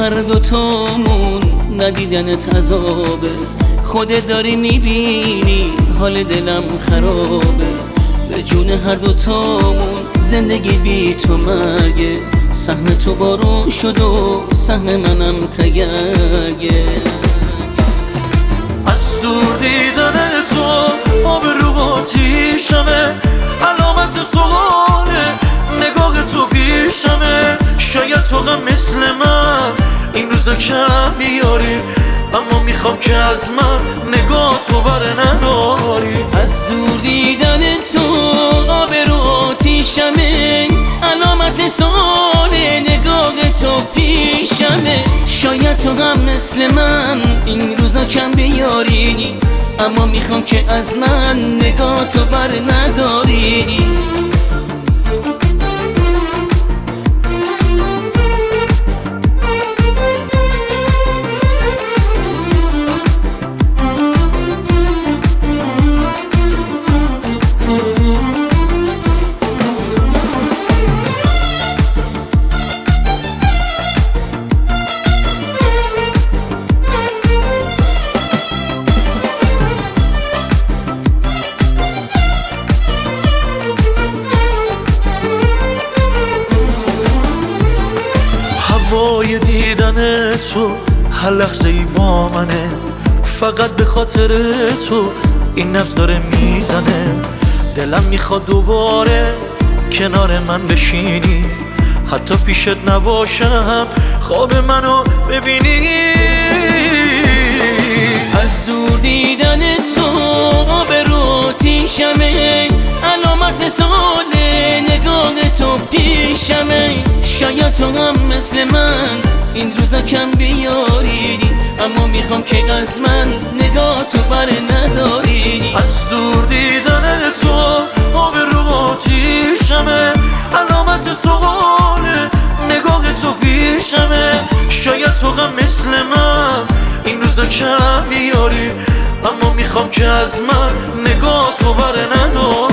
هر دوتامون ندیدنت عذابه. خودت داری میبینی حال دلم خرابه. به جون هر دوتامون زندگی بی تو مرگه. سهم تو بارون شد و سهم منم تگرگه. از دور دیدن تو آب رو آتیشمه. علامت سواله نگاه تو پیشمه. شاید تو غم مثل من این روزا کم بیاری، اما میخوام که از من نگاه تو بره نداری. از دور دیدن تو آب رو آتیشمه. علامت سوال نگاه تو پیشمه. شاید تو هم مثل من این روزا کم بیاری، اما میخوام که از من نگاه تو بر نداری. هوای دیدن تو هر لحظه ای با منه. فقط به خاطر تو این نبض داره میزنه. دلم میخواد دوباره کنار من بشینی، حتی پیشت نباشم خواب منو ببینی. از دور دیدن تو آب رو آتیشمه. علامت سوال نگاه تو پیشمه. شاید تو هم مثل من این روزا کم بیاری، اما میخوام که از من نگاه تو بر نداری. از دور دیدن تو آب رو آتیشمه. علامت سواله نگاه تو پیشمه. شاید تو غم مثل من این روزا کم بیاری، اما میخوام که از من نگاه تو بر نداری.